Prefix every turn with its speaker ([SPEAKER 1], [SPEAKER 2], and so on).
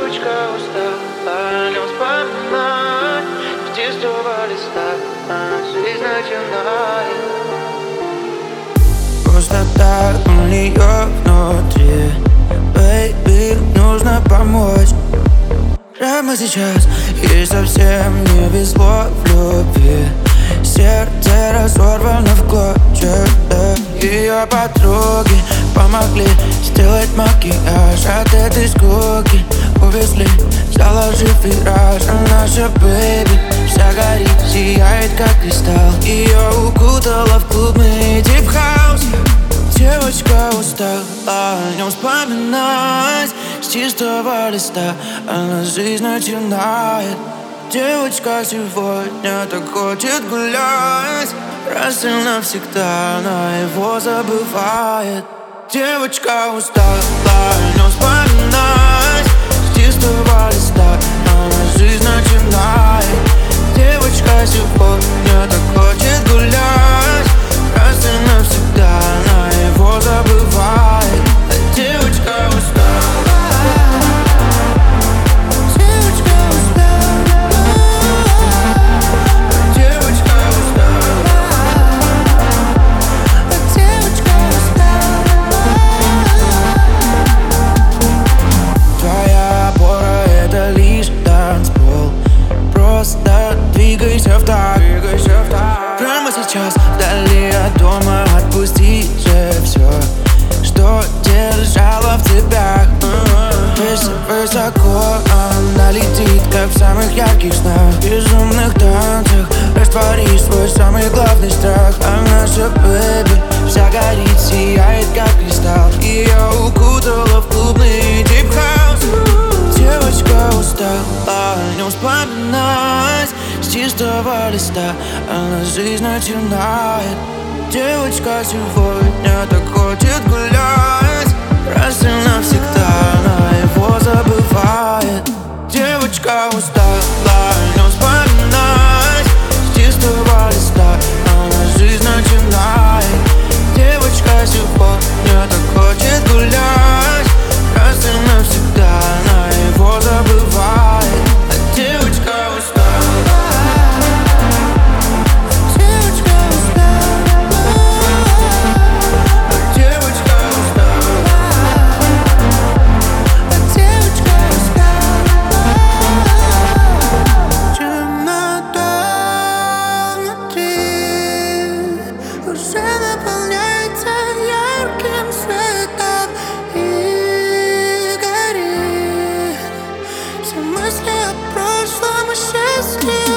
[SPEAKER 1] Девочка устала о нем вспоминать. С чистого листа жизнь начинает.
[SPEAKER 2] Пустота у нее внутри, baby, нужно помочь. Прямо сейчас ей совсем не везло в любви. Сердце разорвано в клочья, да. Ее подруги помогли сделать макияж от этой скуки. Увезли, заложив вираж. А наша бэйби вся горит, сияет как кристалл. Ее укутала в клубный дип-хаус. Девочка устала о нем вспоминать. С чистого листа она жизнь начинает. Девочка сегодня так хочет гулять. Раз и навсегда она его забывает. Девочка устала о нем вспоминать. С чистого листа она жизнь начинает. Девочка сегодня так хочет гулять. Раз и навсегда она его забывает. А девочка устала. Двигайся в такт. Прямо сейчас, вдали от дома, отпусти же все, что держала в цепях. Высоко она летит, как в самых ярких снах. В безумных танцах раствори свой самый главный страх. А наша бэби вся горит, сияет как кристалл. Ее укутала в клубный дип-хаус. Девочка устала о нем вспоминать. С чистого листа она жизнь начинает. Девочка сегодня так хочет гулять. Раз и навсегда она его забывает. Девочка устала о нем вспоминать. С чистого листа она жизнь начинает. Девочка сегодня так хочет гулять. Раз и навсегда она его забывает. А девочка устала.
[SPEAKER 3] Мысли о прошлом и счастье.